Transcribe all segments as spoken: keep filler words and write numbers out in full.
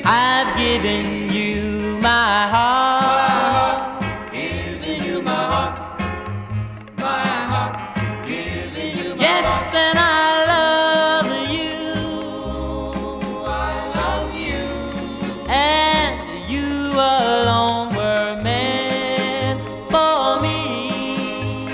I've given you my heart, Giving you my heart, my heart, giving you my yes, heart. and I love you, I love you, and you alone were meant for me.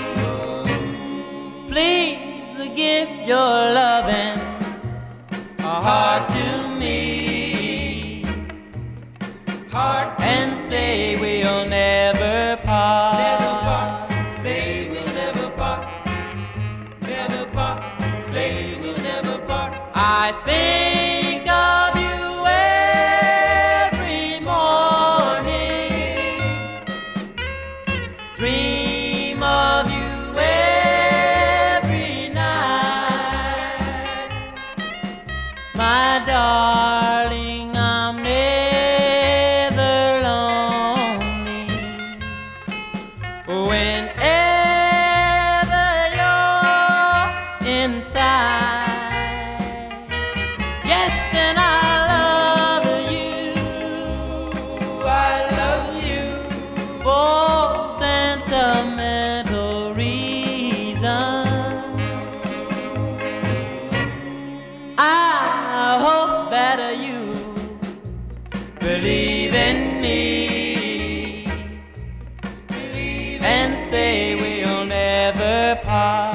Please give your loving heart to me, heart to and say we'll never part. never part. Say we'll never part, never part. Say we'll never part. I think of you every morning, dream of you every night, my darling. I'm never lonely whenever you're inside. Yes, and I love you I love you, for sentimental reasons. I hope that you believe in me believe and say we'll never part.